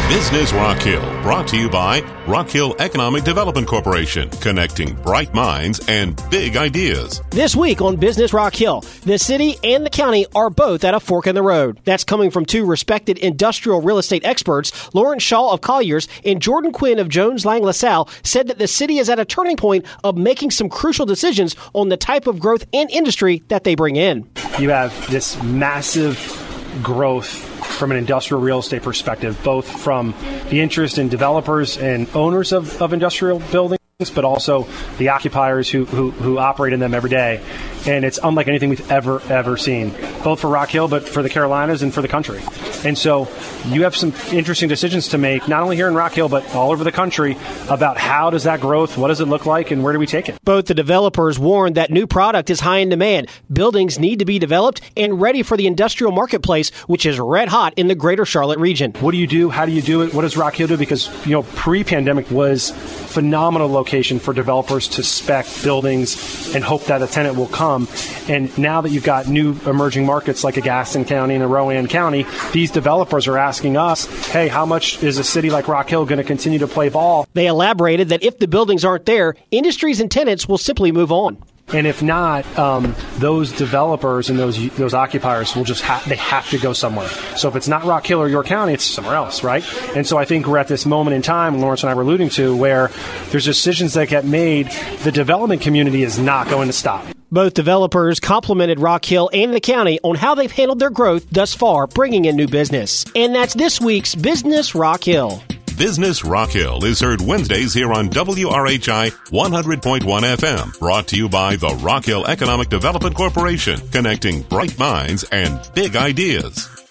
Business Rock Hill, brought to you by Rock Hill Economic Development Corporation, connecting bright minds and big ideas. This week on Business Rock Hill, the city and the county are both at a fork in the road. That's coming from two respected industrial real estate experts. Lawrence Shaw of Colliers and Jordan Quinn of Jones Lang LaSalle said that the city is at a turning point of making some crucial decisions on the type of growth and industry that they bring in. You have this massive growth from an industrial real estate perspective, both from the interest in developers and owners of industrial buildings, but also the occupiers who operate in them every day. And it's unlike anything we've ever seen, both for Rock Hill, but for the Carolinas and for the country. And so you have some interesting decisions to make, not only here in Rock Hill, but all over the country, about how does that growth, what does it look like, and where do we take it? Both the developers warned that new product is high in demand. Buildings need to be developed and ready for the industrial marketplace, which is red hot in the greater Charlotte region. What do you do? How do you do it? What does Rock Hill do? Because, pre-pandemic was phenomenal location for developers to spec buildings and hope that a tenant will come. And now that you've got new emerging markets like a Gaston County and a Rowan County, these developers are asking us, hey, how much is a city like Rock Hill going to continue to play ball? They elaborated that if the buildings aren't there, industries and tenants will simply move on. And if not, those developers and those occupiers will just they have to go somewhere. So if it's not Rock Hill or York County, it's somewhere else, right? And so I think we're at this moment in time, Lawrence and I were alluding to, where there's decisions that get made. The development community is not going to stop. Both developers complimented Rock Hill and the county on how they've handled their growth thus far, bringing in new business. And that's this week's Business Rock Hill. Business Rock Hill is heard Wednesdays here on WRHI 100.1 FM. Brought to you by the Rock Hill Economic Development Corporation, connecting bright minds and big ideas.